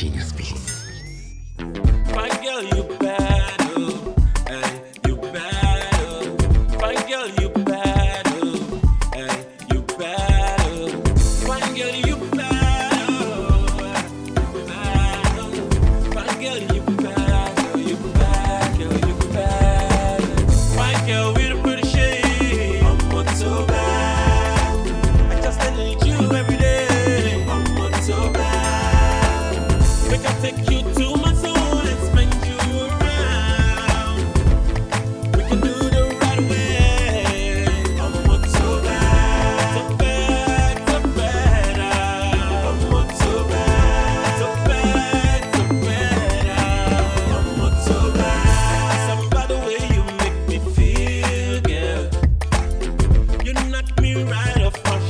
Genius Beats. Fine girl, you bad, oh. Hey, you bad, oh. Fine girl, you bad, oh. Hey, you bad, oh. Fine girl, you bad, oh. You bad, oh. Fine girl, you bad, oh. You bad, girl, you bad. Fine girl with a pretty shade. I'm not so bad. I just need you every day. I'm not so bad. Make I take you to my soul and spend you around. We can do the right way. I'm not so bad. So bad, so bad. I'm not so bad. So bad, so bad. I'm not so bad. Something about the way you make me feel, girl. You knock me right off my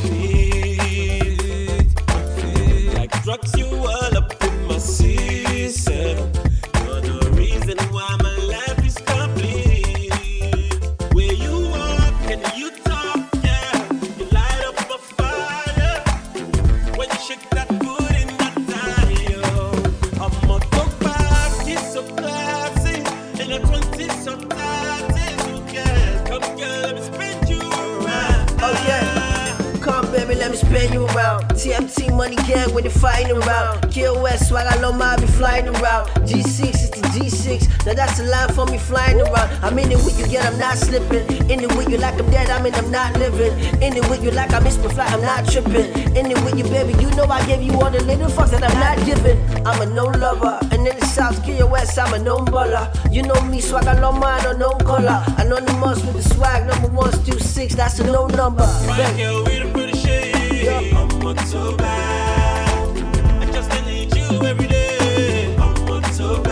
feet. Like drugs, you all up in my system. You're the reason why my life is complete. Where you walk and you talk, yeah, you light up a fire. When you shake that foot in that tire, I'm a dog party so classy. In a 20s so 30s, who cares? Come girl, let me spin you around. Oh yeah. Come baby, let me spin you around. TMT money gang when they fighting around. KOS swag, I love my be flying around. G6 is the G6. Now that's the line for me flying around. I'm in it with you, yet I'm not slipping. In it with you like I'm dead, I mean I'm not living. In it with you like I missed my flight, I'm not tripping. In it with you, baby, you know I gave you all the little fucks that I'm not giving. I'm a no lover, and in the South KOS, I'm a no baller. You know me, swag, I love mine or no color. Anonymous with the swag, number 126, that's a no number. Fine girl with a pretty shade. I'm not so bad. I just need you every day. I'm not so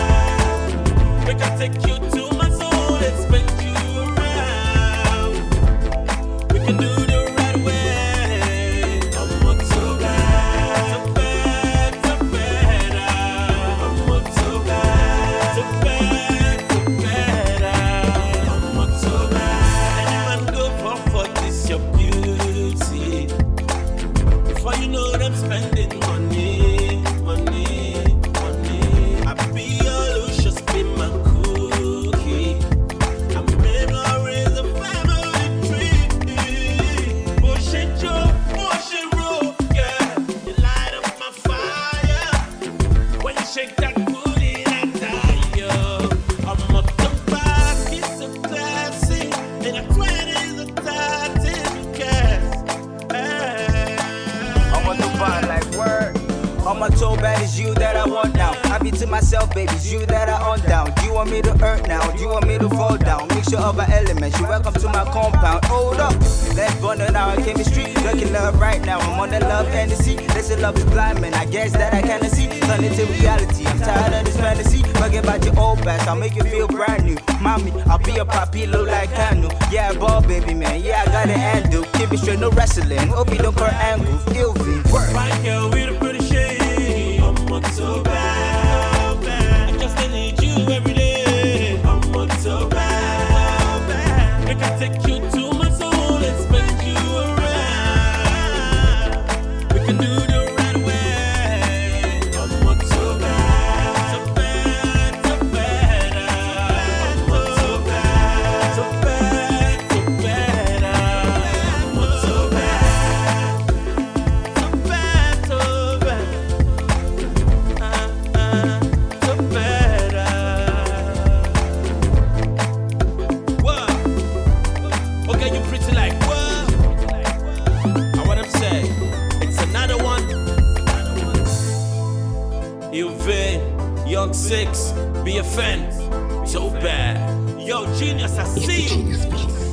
bad. Make I take you to my soul and spend you around. We can do the right way. I'm not so bad. So bad, so bad. I'm not so bad. So bad, so bad. I'm not so bad. Anyone go for this your beauty. Before you know them spending money, money, money. I be all who should spin my cookie. I made my raise a family tree. Push it, Joe, push it, roll, yeah. You light up my fire. When you shake that booty, that tire. I'm up the back, it's so classy. In a 20s or 30s, who cares? I'm on the bar like word. On my toe bad is you that I want now. I be to myself, baby, it's you that I on down. Do you want me to earth now? Do you want me to fall down? Mixture of our elements, you welcome to my compound. Hold up, let's burn it our chemistry. Looking love right now, I'm on the love Hennessy. They say love is blind, man, I guess that I can't see. Turn it to reality, I'm tired of this fantasy. Forget about your old past, I'll make you feel brand new. Mommy, I'll be a poppy, look like candle. Yeah, ball baby, man, yeah, I got an handle. Keep it straight, no wrestling. Hope you don't curl angles, Ilvin, work. Fine girl with a pretty shade. I'm not so bad. I just need you every day. I'm not so bad. Make I take you to my soul and spend you around. We can do the right way. I'm not so bad. So bad, so bad. I'm not so bad. So bad, so bad. I'm not so bad. So bad, so bad. So bad. What? Okay, you pretty like what? I want to say it's another one. UV, Young 6, BFN, so bad. Yo, genius, I It's the see you. Genius Beats.